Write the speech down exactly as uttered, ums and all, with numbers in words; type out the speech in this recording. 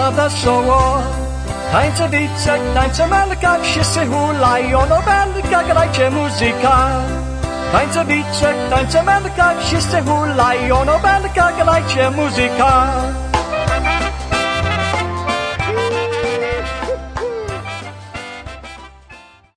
wesoło. Tańce wicek, tańce melka, wszyscy hulają, o belka grajcie muzyka. Tańce wicek, tańce melka, wszyscy hulają, o belka grajcie muzyka.